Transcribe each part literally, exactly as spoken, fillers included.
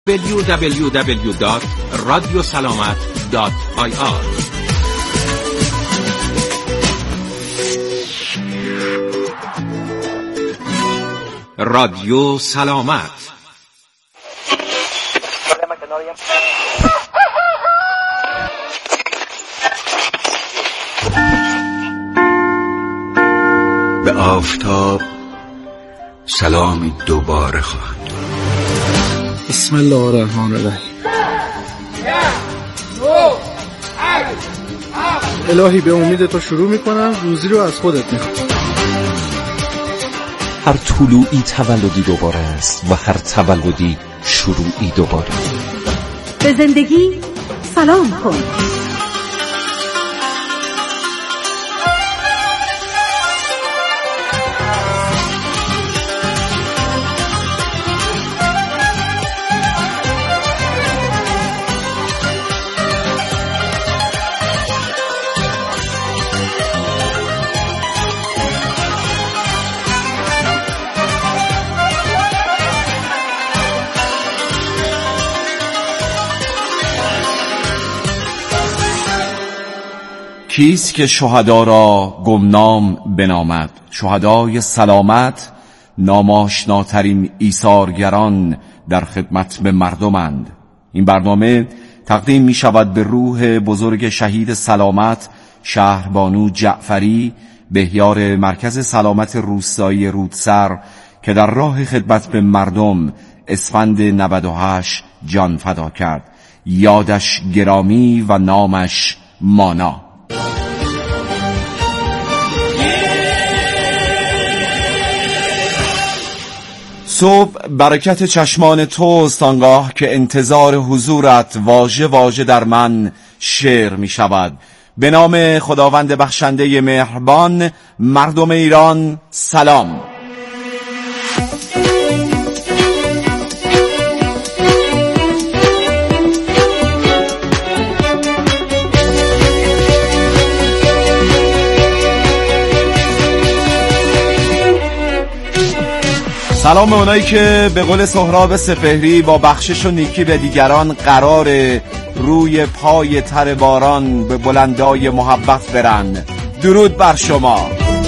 دبلیو دبلیو دبلیو دات رادیو سلامت دات آی آر. رادیو سلامت. به آفتاب سلامی دوباره خواهد داد. بسم الله الرحمن الرحیم. الهی به امید تو شروع میکنم، روزی رو از خودت میخوام. هر طلوعی تولدی دوباره است و هر تولدی شروعی دوباره. به زندگی سلام کن. کیست که شهدا را گمنام بنامد؟ شهدای سلامت ناماشناترین ایثارگران در خدمت به مردمند. این برنامه تقدیم می شود به روح بزرگ شهید سلامت شهربانو جعفری، بهیار مرکز سلامت روستایی رودسر که در راه خدمت به مردم اسفند نود و هشت جان فدا کرد. یادش گرامی و نامش مانا. صبح برکت چشمان توست آنگاه که انتظار حضورت واژه واژه در من شعر می شود. به نام خداوند بخشنده مهربان، مردم ایران سلام. سلام به اونایی که به قول سهراب سپهری با بخشش و نیکی به دیگران قرار روی پای تر باران به بلندای محبت برن. درود بر شما.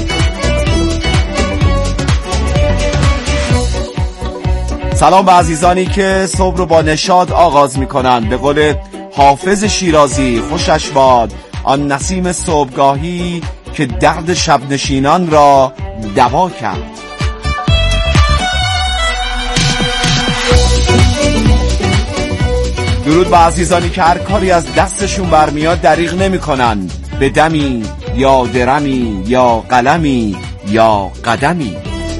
سلام به عزیزانی که صبح رو با نشاط آغاز میکنن. به قول حافظ شیرازی خوشش باد آن نسیم صبحگاهی که درد شب نشینان را دوا کرد. درود به عزیزانی که هر کاری از دستشون برمیاد دریغ نمی کنن. به دمی یا درمی یا قلمی یا قدمی.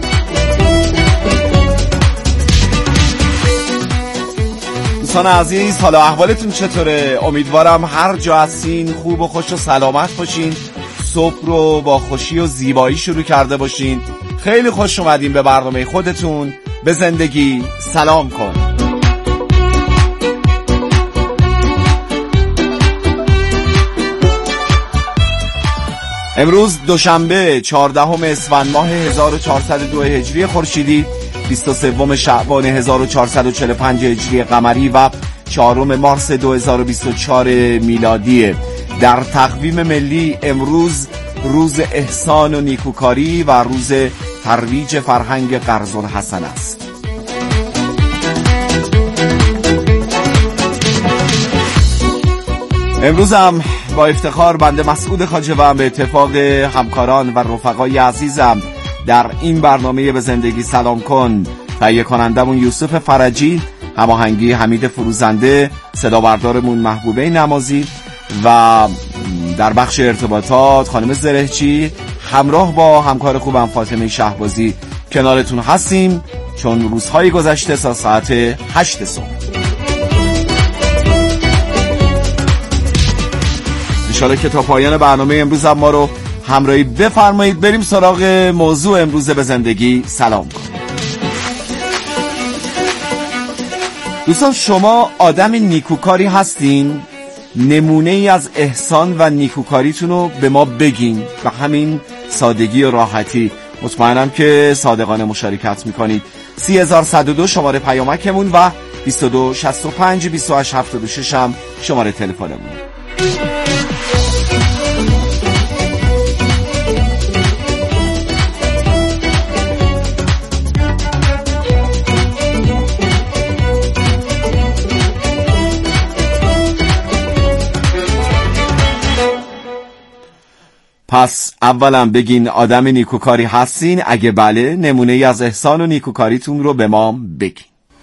دوستان عزیز، حالا احوالتون چطوره؟ امیدوارم هر جا هستین خوب و خوش و سلامت باشین. صبح رو با خوشی و زیبایی شروع کرده باشین. خیلی خوش اومدین به برنامه خودتون. به زندگی سلام کن. امروز دوشنبه چهاردهم اسفند ماه هزار و چهارصد و دو هجری خورشیدی، بیست و سوم شعبان هزار و چهارصد و چهل و پنج هجری قمری و چهارم مارس دو هزار و بیست و چهار میلادی. در تقویم ملی امروز روز احسان و نیکوکاری و روز ترویج فرهنگ قرض الحسن است. امروز هم با افتخار بنده مسعود خواجه‌ام به اتفاق همکاران و رفقای عزیزم در این برنامه به زندگی سلام کن، تهیه کنندمون یوسف فرجی، هماهنگی حمید فروزنده، صدا بردارمون محبوبه نمازی و در بخش ارتباطات خانم زرهچی، همراه با همکار خوبم فاطمه شهبازی کنارتون هستیم چون روزهای گذشته تا ساعت هشت صبح. انشالله که تا پایان برنامه امروز هم ما رو همراهی بفرمایید. بریم سراغ موضوع امروز به زندگی سلام کن. دوستان، شما آدم نیکوکاری هستین؟ نمونه ای از احسان و نیکوکاریتون رو به ما بگین. به همین سادگی و راحتی مطمئنم که صادقانه مشارکت میکنید. سی هزار و صد و دو شماره پیامکمون و بیست و دو شصت و پنج بیست و هشت هفتاد و شش هم شماره تلفنمون. پس اولا بگین آدم نیکوکاری هستین؟ اگه بله نمونه ای از احسان و نیکوکاریتون رو به ما بگین.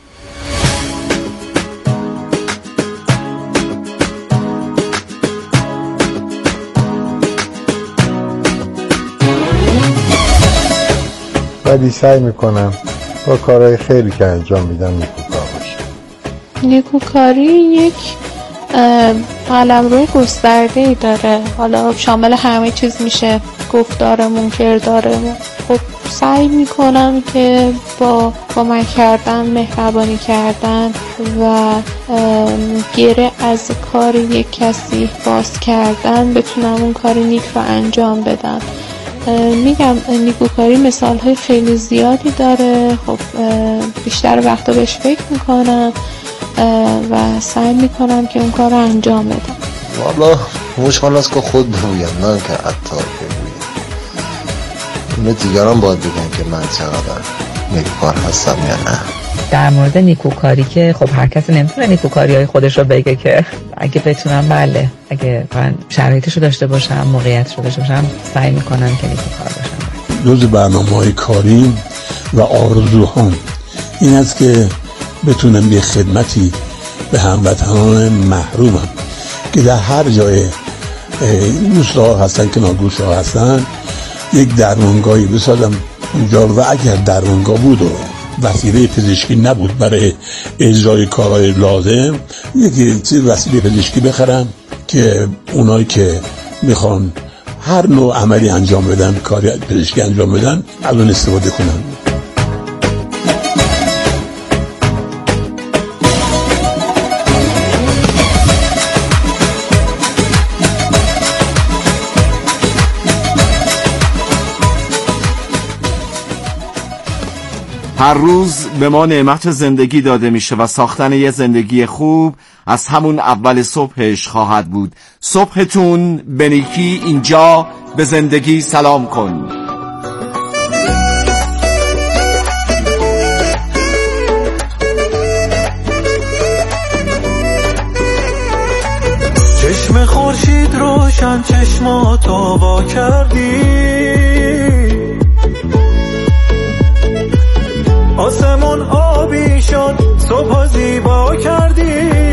ولی سعی میکنم با کارهای خیلی که انجام میدم نیکوکار باشم. نیکوکاری یک قلمروی گسترده‌ای داره، حالا شامل همه چیز میشه، گفتارمون، کردارمون. خب سعی میکنم که با کمک کردن، مهربانی کردن و گره از کار یک کسی باز کردن بتونم اون کار نیک رو انجام بدم. میگم نیکوکاری مثالهای خیلی زیادی داره. خب بیشتر وقتا بهش فکر میکنم و سعی میکنم که اون کار رو انجام بدم. والا مشکل است که خود بگویم، نه که عطار بگویم. اون دیگران باید بگن که من چقدر نیکوکار هستم یا نه. در مورد نیکوکاری که خب هر کسی نمیتونه نیکوکاری های خودش رو بگه، که اگه بتونم بله، اگه من شرایطش رو داشته باشم، موقعیتش رو داشته باشم، سعی میکنم که نیکوکار باشم. جز برنامه‌های کاری و آرزوهام این است که بتونم یه خدمتی به هموطنان محرومم که در هر جای روستا هستن که ناگوشا هستن یک درمانگاهی بسازم اونجا، و اگر درمانگاه بود و وسیله پزشکی نبود برای اجرای کارهای لازم، یکی چیز وسیله پزشکی بخرم که اونایی که میخوان هر نوع عملی انجام بدن، کاری پزشکی انجام بدن، الان استفاده کنن. هر روز به ما نعمت زندگی داده میشه و ساختن یه زندگی خوب از همون اول صبحش خواهد بود. صبحتون به نیکی، اینجا به زندگی سلام کن. چشم خورشید روشن چشماتو وا کردی، آسمون آبی شد صبح زیبا کردی،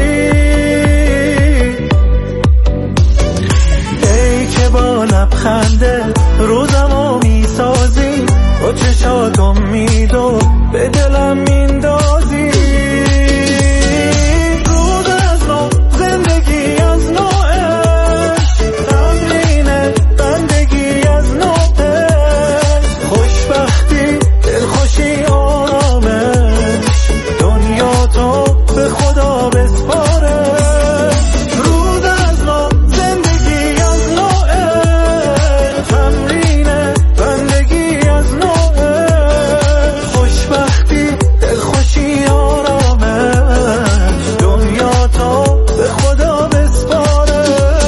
ای که با لبخنده روزمو میسازی، با چشات امیدو به دلم میندازی. روز از نو زندگی از نو تمرین بندگی از نو خوشبختی دلخوشی به خدا بسپاره. روز از نو زندگی از نو تمرین بندگی از نو خوشبختی دلخوشی آرامش دنیا تو به خدا بسپاره.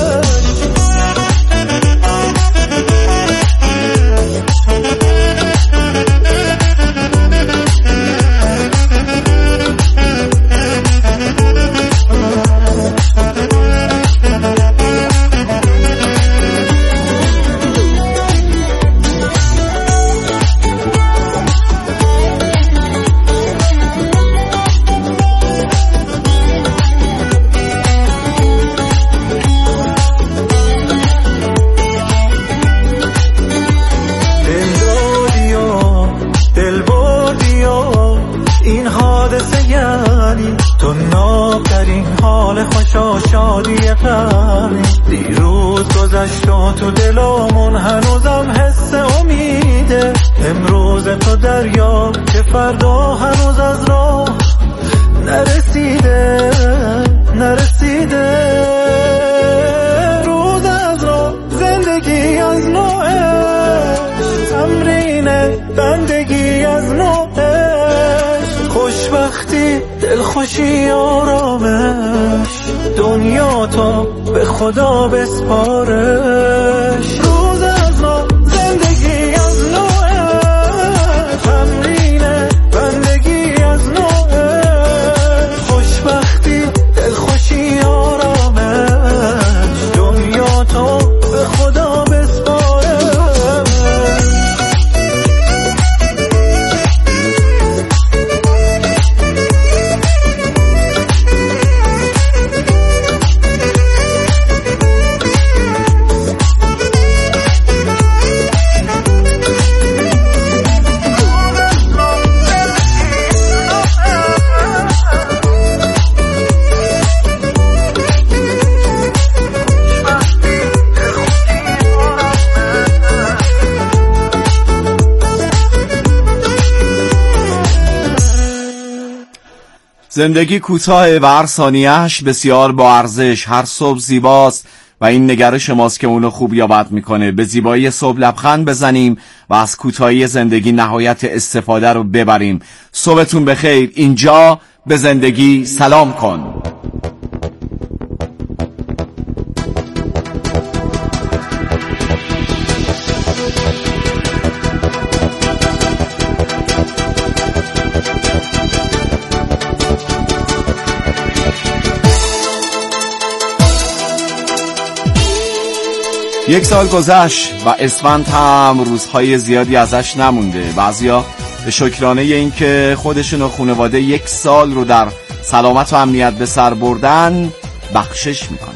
تو دلامون هنوزم حس امیده، امروز تو دریا که فردا هنوز از راه نرسیده نرسیده. روز از راه زندگی از نوعه تمرین بندگی از نوعه خوشبختی دلخوشی دلخوشی آرامش، دنیا تو به خدا بسپارش. روز از ما زندگی از نوعه، تمرین بندگی از نوعه، خوشبختی دلخوشی آرامش، دنیا تو به خدا بسپارش. زندگی کوتاه و هر ثانیه‌اش بسیار با ارزش. هر صبح زیباست و این نگرش ماست که اونو خوب یا بد میکنه. به زیبایی صبح لبخند بزنیم و از کوتاهی زندگی نهایت استفاده رو ببریم. صبحتون بخیر. اینجا به زندگی سلام کن. یک سال گذشت و اسفند هم روزهای زیادی ازش نمونده. بعضیا به شکرانه این که خودشون و خانواده یک سال رو در سلامت و امنیت به سر بردن بخشش میکنن.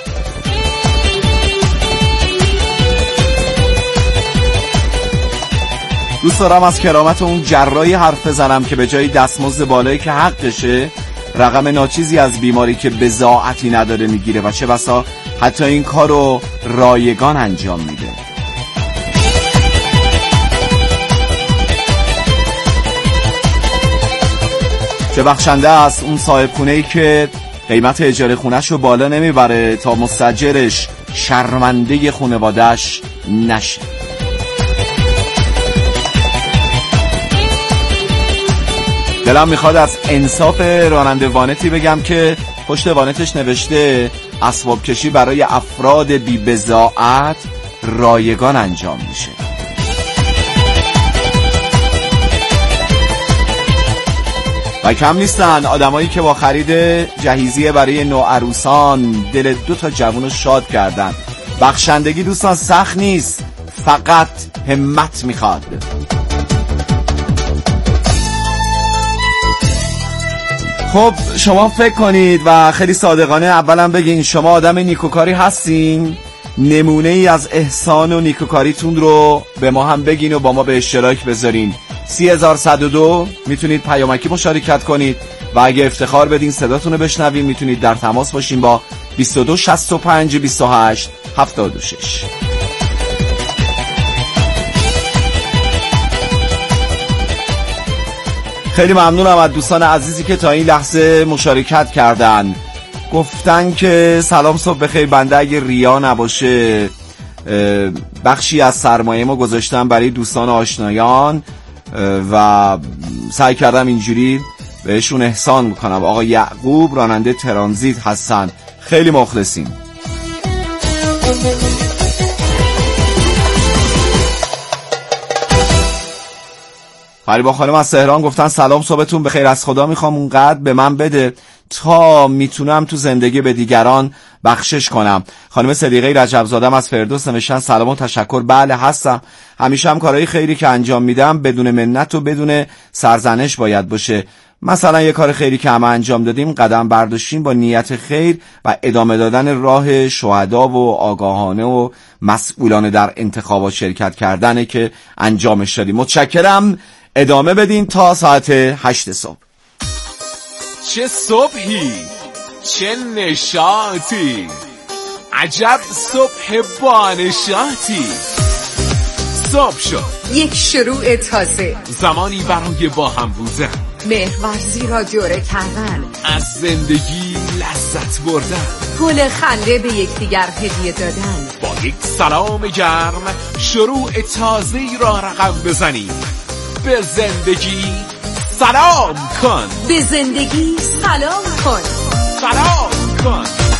دوست دارم از کرامت اون جراحی حرف بزنم که به جای دستمزد بالایی که حقشه، رقم ناچیزی از بیماری که بضاعتی نداره میگیره و چه بسا حتی این کارو رایگان انجام میده. چه بخشنده است اون صاحب خونه‌ای که قیمت اجاره خونه‌ش رو بالا نمیبره تا مستاجرش شرمنده خانواده‌اش نشه. دلم میخواد از انصاف راننده وانتی بگم که پشت وانتش نوشته اسباب کشی برای افراد بی بضاعت رایگان انجام میشه. و کم نیستن آدمایی که با خرید جهیزیه برای نوعروسان دل دو تا جوونو شاد کردن. بخشندگی دوستان سخت نیست، فقط همت میخواد. خب شما فکر کنید و خیلی صادقانه اولا بگین شما آدم نیکوکاری هستین؟ نمونه ای از احسان و نیکوکاریتون رو به ما هم بگین و با ما به اشتراک بذارین. سی هزار و صد و دو میتونید پیامکی مشارکت کنید و اگه افتخار بدین صداتون رو بشنویم میتونید در تماس باشین با بیست و دو شصت و پنج بیست و هشت هفتاد و شش. خیلی ممنونم از دوستان عزیزی که تا این لحظه مشارکت کردن. گفتن که سلام صبح بخیر، بنده اگه ریا نباشه بخشی از سرمایه ما گذاشتم برای دوستان آشنایان و سعی کردم اینجوری بهشون احسان میکنم. آقا یعقوب راننده ترانزیت هستن، خیلی مخلصیم. فریبا خانم از تهران گفتن سلام صبحتون بخیر، از خدا میخوام اونقدر به من بده تا میتونم تو زندگی به دیگران بخشش کنم. خانم صدیقه رجبزاده از فردوس نوشتن سلام و تشکر، بله هستم، همیشه هم کارهای خیری که انجام میدم بدون منت و بدون سرزنش باید باشه. مثلا یه کار خیری که همه انجام دادیم قدم برداشتیم با نیت خیر و ادامه دادن راه شهدا و آگاهانه و مسئولانه در انتخابات شرکت کردنه که انجامش دادیم. متشکرم، ادامه بدین تا ساعت هشت صبح. چه صبحی، چه نشاطی، عجب صبح بانشاطی. صبح شد، یک شروع تازه، زمانی برای با هم بودن، مهرورزی را دوره کردن، از زندگی لذت بردن، گل خنده به یکدیگر هدیه دادن، با یک سلام گرم شروع تازه‌ای را رقم بزنیم. به زندگی سلام کن. به زندگی سلام کن. سلام کن.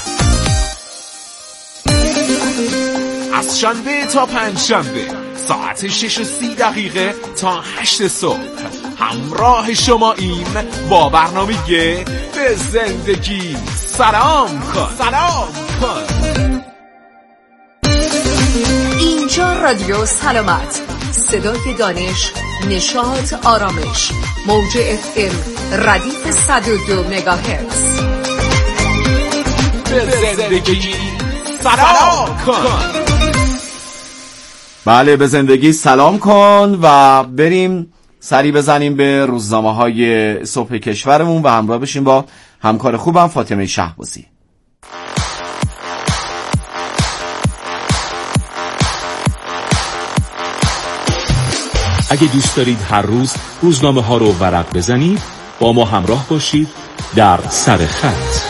از شنبه تا پنج شنبه ساعت شش و سی دقیقه تا هشت صبح همراه شما ایم با برنامه به زندگی سلام کن. سلام کن. اینجا رادیو سلامت، صدای دانش، نشاط، آرامش، موج اف ام ردیف صد و دو مگاهرتز. به زندگی سلام کن. بله، به زندگی سلام کن و بریم سری بزنیم به روزنامه های صبح کشورمون و همراه بشیم با همکار خوبم فاطمه شهبازی. اگه دوست دارید هر روز روزنامه ها رو ورق بزنید، با ما همراه باشید در سر خط.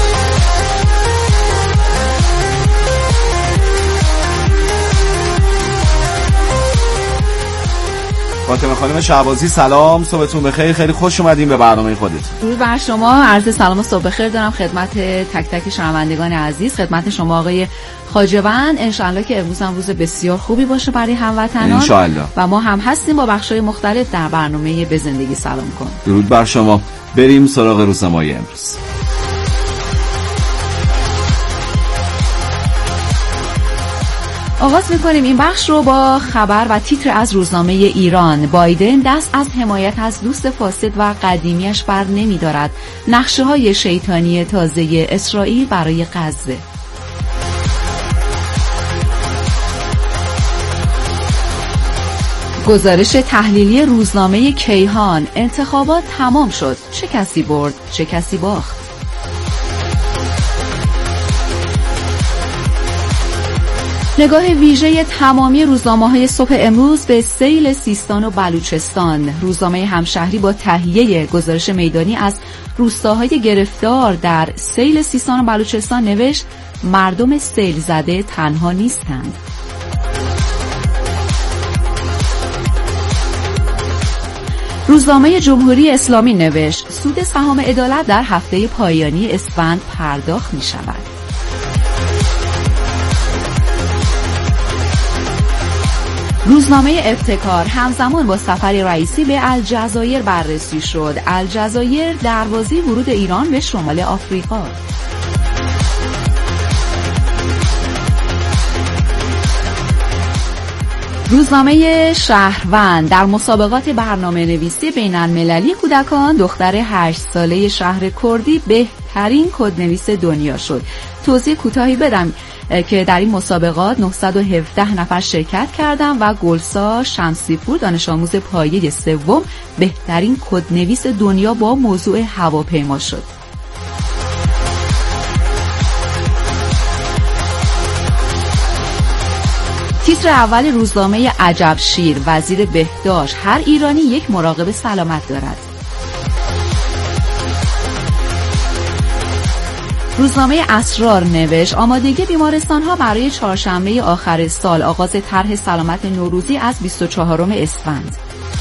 فاطمه خانم شهبازی سلام، صبحتون بخیر، خیلی خوش اومدین به برنامه خودتون. درود بر شما، عرض سلام و صبح بخیر دارم خدمت تک تک شنوندگان عزیز، خدمت شما آقای خواجه‌وند. انشالله که امروز هم روز بسیار خوبی باشه برای هموطنان انشالله. و ما هم هستیم با بخش‌های مختلف در برنامه به زندگی سلام کن. درود بر شما. بریم سراغ روزنامه‌های امروز. آغاز می‌کنیم این بخش رو با خبر و تیتر از روزنامه ایران. بایدن دست از حمایت از دوست فاسد و قدیمیش بر نمی‌دارد. نقشه‌های شیطانی تازه اسرائیل برای غزه. گزارش تحلیلی روزنامه کیهان. انتخابات تمام شد. چه کسی برد؟ چه کسی باخت؟ نگاه ویژه تمامی روزنامه‌های صبح امروز به سیل سیستان و بلوچستان. روزنامه همشهری با تهیه گزارش میدانی از روستاهای گرفتار در سیل سیستان و بلوچستان نوشت مردم سیل زده تنها نیستند. روزنامه جمهوری اسلامی نوشت سود سهام عدالت در هفته پایانی اسفند پرداخت می شود. روزنامه ابتکار همزمان با سفر رئیسی به الجزایر بررسی شد. الجزایر دروازه ورود ایران به شمال آفریقا. روزنامه شهروند در مسابقات برنامه نویسی بین المللی کودکان دختر هشت ساله شهر کردی بهترین کدنویس دنیا شد. توضیح کوتاهی بدم که در این مسابقات نهصد و هفده نفر شرکت کردند و گلسا شمسیپور دانش آموز پایه سوم بهترین کدنویس دنیا با موضوع هواپیما شد. تیتر اول روزنامه عجب شیر. وزیر بهداشت هر ایرانی یک مراقب سلامت دارد. روزنامه اسرار نوشت آمادگی بیمارستان‌ها برای چهارشنبه آخر سال. آغاز طرح سلامت نوروزی از بیست و چهارم اسفند.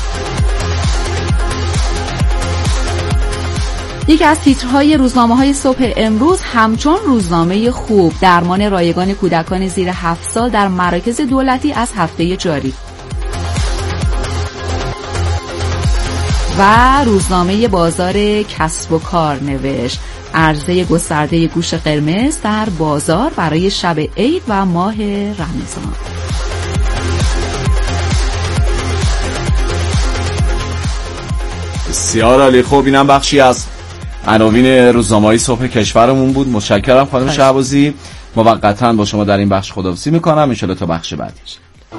یکی از تیترهای روزنامه‌های صبح امروز همچون روزنامه خوب درمان رایگان کودکان زیر هفت سال در مراکز دولتی از هفته جاری. و روزنامه بازار کسب و کار نوشت عرضه گسترده گوشت قرمز در بازار برای شب عید و ماه رمضان. بسیار عالی. خب اینم بخشی از عناوین روزنامه‌های صبح کشورمون بود. متشکرم خانم شهبازی. موقتا با شما در این بخش خداحافظی میکنم، ان شاءالله تا بخش بعدیش.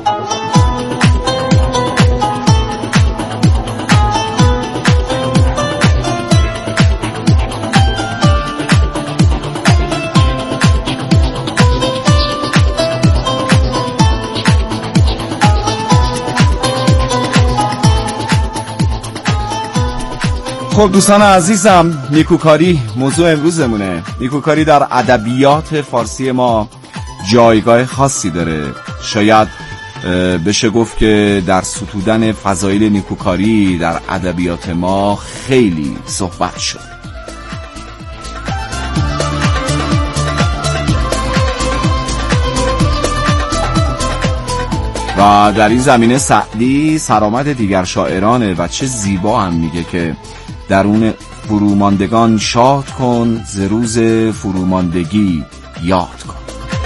خب دوستان عزیزم، نیکوکاری موضوع امروزمونه. نیکوکاری در ادبیات فارسی ما جایگاه خاصی داره. شاید بشه گفت که در ستودن فضایل نیکوکاری در ادبیات ما خیلی صحبت شد. و در این زمینه سعدی سرآمد دیگر شاعرانه و چه زیبا هم میگه که درون فروماندگان شاد کن، ز روز فروماندگی یاد کن.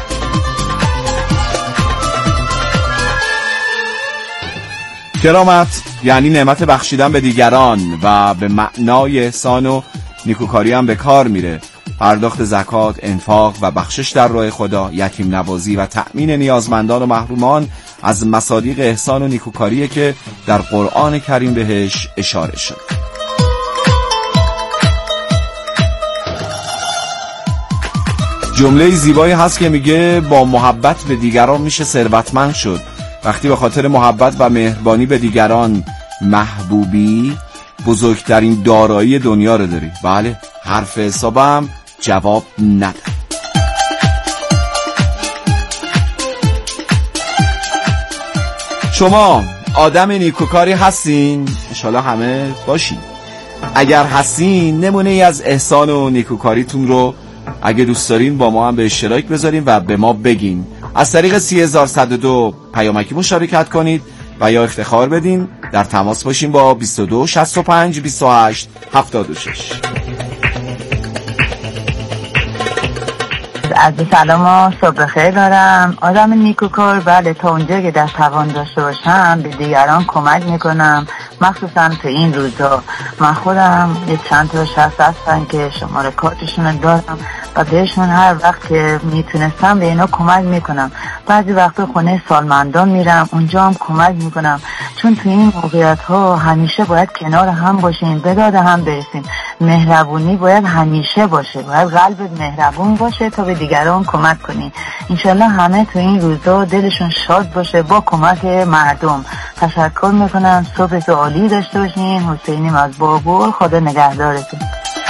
کرامت یعنی نعمت بخشیدن به دیگران و به معنای احسان و نیکوکاری هم به کار میره. پرداخت زکات، انفاق و بخشش در راه خدا، یتیم نوازی و تأمین نیازمندان و محرومان از مصادیق احسان و نیکوکاریه که در قرآن کریم بهش اشاره شد. جمله زیبایی هست که میگه با محبت به دیگران میشه ثروتمند شد. وقتی به خاطر محبت و مهربانی به دیگران محبوبی، بزرگترین دارایی دنیا رو داری. بله، حرف حسابم جواب نده. شما آدم نیکوکاری هستین؟ انشالله همه باشین. اگر هستین نمونه ای از احسان و نیکوکاریتون رو اگه دوست دارین با ما هم به اشتراک بذارین و به ما بگین. از طریق سی هزار و صد و دو پیامکی مشارکت کنید و یا افتخار بدین. در تماس باشین با بیست و دو شصت و پنج بیست و هشت هفتاد و شش. از سلام و صبح خیر دارم. آدم نیکوکار، بله، تا اونجا که در توان داشته باشم به دیگران کمک میکنم، مخصوصا تو این روزا. من خودم یه چند تا شخص هستن که شماره کارتشون دارم و بهشون هر وقت که میتونستم به اینا کمک میکنم. بعضی وقتا خونه سالمندان میرم، اونجا هم کمک میکنم، چون تو این موقعیت ها همیشه باید کنار هم باشیم، به داد هم برسیم. مهربونی باید همیشه باشه، باید قلبت مهربون باشه تا به دیگران کمک کنی. انشالله همه تو این روزا دلشون شاد باشه با کمک مردم. تشکر میکنم. صبح عالی داشته باشین. حسینیم از بابل. خدا نگهدارتون.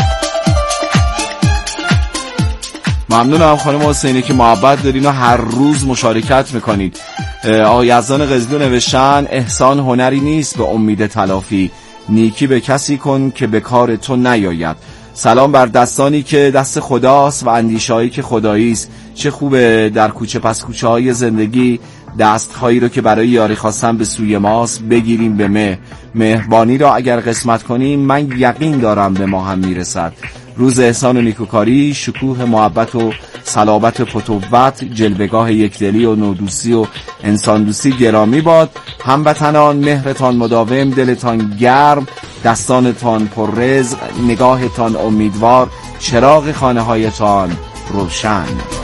ممنونم خانم حسینی که محبت دارین و هر روز مشارکت میکنید. آقای یزدان قزلو نوشتن احسان هنری نیست به امید تلافی، نیکی به کسی کن که به کار تو نیاید. سلام بر دستانی که دست خداست و اندیشه‌هایی که خدایی است. چه خوبه در کوچه پس کوچه های زندگی دستهایی رو که برای یاری خواستن به سوی ماست بگیریم به مه. مهربانی را اگر قسمت کنیم من یقین دارم به ما هم میرسد. روز احسان و نیکوکاری، شکوه محبت و صلابت فتوت، جلوگاه یکدلی و نودوستی و انسان دوستی گرامی باد. هموطنان مهرتان مداوم، دلتان گرم، دستانتان پر رزق، نگاهتان امیدوار، چراغ خانه هایتان روشن.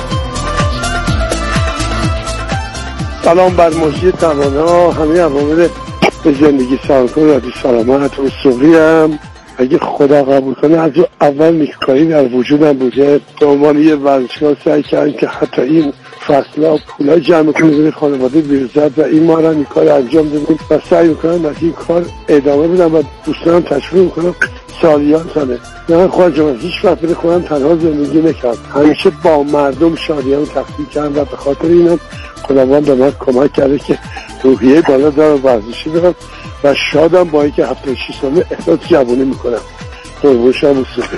سلام بر مجید توانا، همه عوامل به زندگی سالکن رادی سلامت و صبحی هم اگه خدا قبول کنه از اول نیکوکاری در وجودم بوده. به عنوان یه ورزشکار سعی کردم که حتی این فصلها پولای جمع کنه برای خانواده بیرزد و این ماه این کار انجام دادیم و سعی میکنم از این کار ادامه بدم و دوستانم تشویق میکنم سالیان ساله. من خودم هیچ وقت به خودم تنها زندگی نکردم، همیشه با مردم شادیان تقسیم کردم و به خاطر اینم خداوند به من کمک کرده که روحیه بالا دارم، ورزشی دارم و شادم با اینکه هفتاد و شش ساله احساس جوانی میکنم. قربونشم و صبح.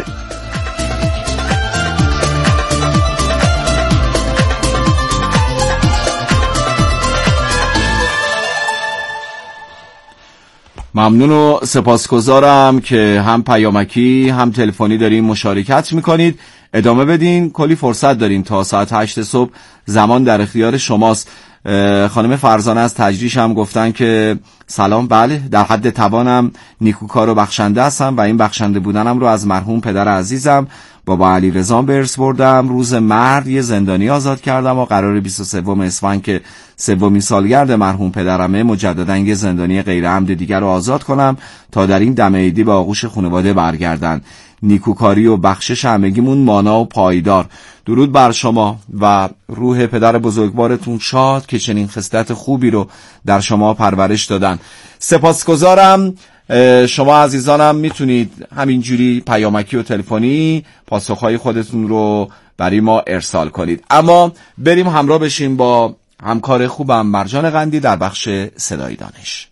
ممنون و سپاسگزارم که هم پیامکی هم تلفنی دارین مشارکت میکنید. ادامه بدین، کلی فرصت دارین تا ساعت هشت صبح زمان در اختیار شماست. خانم فرزانه از تجریش هم گفتن که سلام، بله در حد توانم نیکوکار و بخشنده هستم و این بخشنده بودنم رو از مرحوم پدر عزیزم بابا علی رضا برس بردم. روز مرد یه زندانی آزاد کردم و قرار بیست و سوم اسفند که سومین سالگرد مرحوم پدرمه مجددا یه زندانی غیر عمد دیگر رو آزاد کنم تا در این دم عیدی به آغوش خانواده برگردن. نیکوکاری و بخشش همگیمون مانا و پایدار. درود بر شما و روح پدر بزرگوارتون شاد که چنین خصلت خوبی رو در شما پرورش دادن. سپاسگزارم. شما عزیزانم میتونید همینجوری پیامکی و تلفنی پاسخهای خودتون رو برای ما ارسال کنید. اما بریم همراه بشیم با همکار خوبم مرجان قندی در بخش صدای دانش.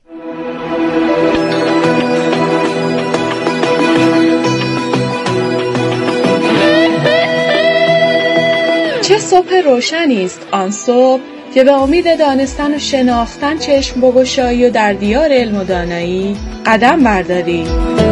چه صبح روشنی است آن صبح که به امید دانستن و شناختن چشم بگشایی و در دیار علم و دانایی قدم برداری.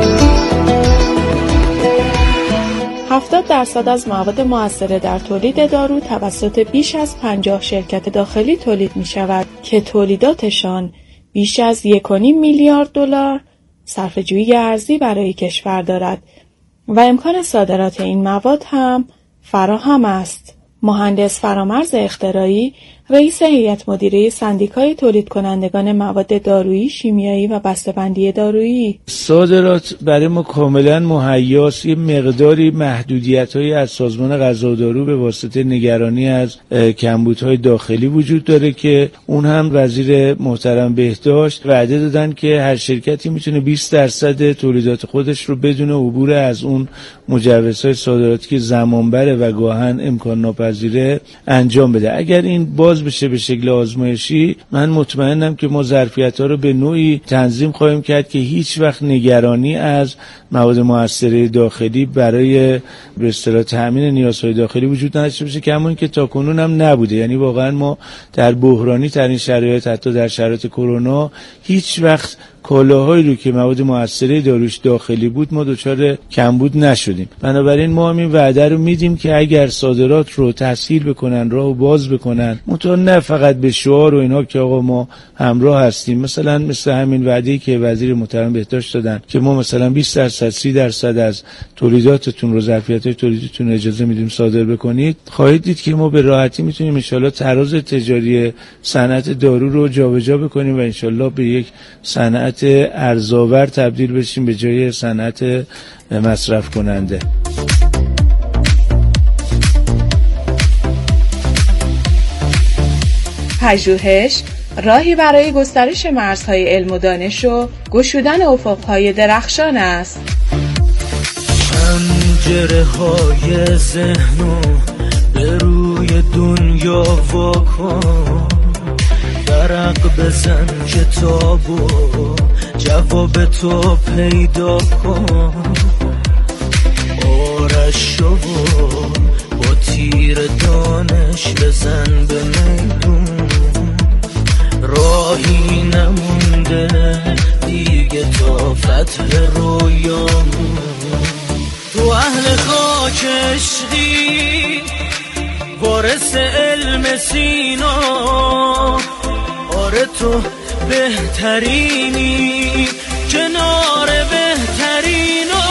هفتاد درصد از مواد مؤثر در تولید دارو توسط بیش از پنجاه شرکت داخلی تولید می شود که تولیداتشان بیش از یک و نیم میلیارد دلار صرفه‌جویی ارزی برای کشور دارد و امکان صادرات این مواد هم فراهم است. مهندس فرامرز اختراعی، رئیس هیئت مدیره سندیکای تولید کنندگان مواد دارویی، شیمیایی و بسته‌بندی دارویی: صادرات برای ما کاملا مهیاست. یه مقداری محدودیت‌هایی از سازمان غذا و دارو به واسطه نگرانی از کمبودهای داخلی وجود داره که اون هم وزیر محترم بهداشت وعده دادن که هر شرکتی میتونه بیست درصد تولیدات خودش رو بدون عبور از اون مجوزهای صادراتی که زمان بره و گاهن امکان ناپذیره انجام بده. اگر این باز بشه به شکل آزمایشی، من مطمئنم که ما ظرفیت‌ها رو به نوعی تنظیم خواهیم کرد که هیچ وقت نگرانی از مواد مؤثره داخلی برای به اصطلاح تامین نیازهای داخلی وجود نداشته باشه که همون که تاکنون هم نبوده. یعنی واقعا ما در بحرانی ترین شرایط، حتی در شرایط کرونا، هیچ وقت کالاهایی رو که مواد مؤثره داروش داخلی بود ما دچار کمبود نشدیم. بنابراین ما هم این وعده رو میدیم که اگر صادرات رو تسهیل بکنن، راهو باز بکنن، متأ نه فقط به شعار و اینا که آقا ما همراه هستیم، مثلا مثل همین وعده‌ای که وزیر محترم بهداشت دادن که ما مثلا بیست درصد سی درصد از تولیداتتون رو، ظرفیت‌های تولیدتون اجازه میدیم صادر بکنید، خواهید دید که ما به راحتی میتونیم ان شاءالله تراز تجاری صنعت دارو رو جابجا بکنیم و ان شاءالله به یک صنعت ارزآور تبدیل بشیم به جای صنعت مصرف کننده. پژوهش راهی برای گسترش مرزهای علم و دانش و گشودن افقهای درخشان است. پنجره های ذهنو به روی دنیا واکن، برق بزن کتابو جواب تو پیدا کن، آرشو با تیر دانش بزن به میدون، راهی نمونده دیگه تا فتح رویامون، تو اهل خاک عشقی وارث علم سینا، آره تو بهترینی کنار بهترینا،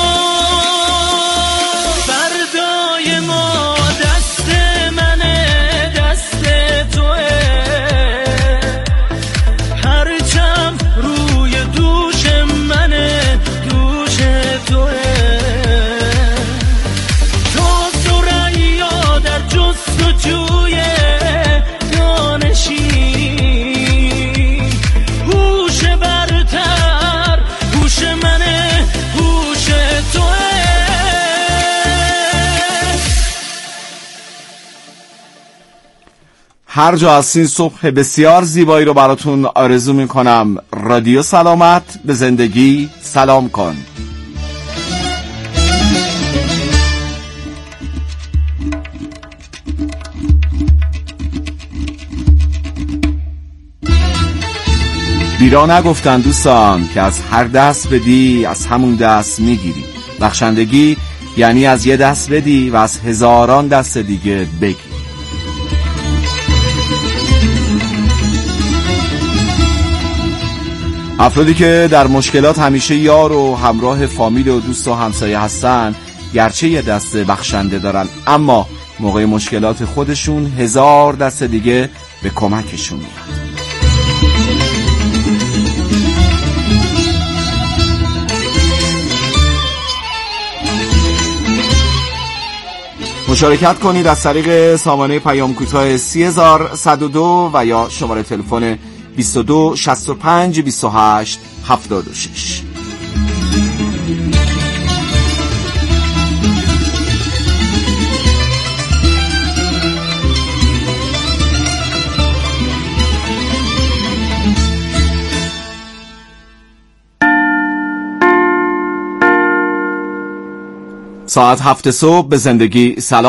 فردای ما دست منه دست توه، هرچم روی دوش منه دوش توه، تو سریا در جستجوی دانشی، هوش برتر هوش منه هوش توه. هر جا هستین صبح بسیار زیبایی رو براتون آرزو میکنم. رادیو سلامت، به زندگی سلام کن. بیرا نگفتن دوستان که از هر دست بدی از همون دست میگیری. بخشندگی یعنی از یه دست بدی و از هزاران دست دیگه بگیری. افرادی که در مشکلات همیشه یار و همراه فامیل و دوست و همسایه هستن، گرچه یه دست بخشنده دارن اما موقع مشکلات خودشون هزار دست دیگه به کمکشون میاد. مشارکت کنید از طریق سامانه پیام کوتاه سی هزار و صد و دو و یا شماره تلفن بیست و دو شصت و پنج بیست و هشت هفتاد و شش. ساعت هفت صبح به زندگی سلام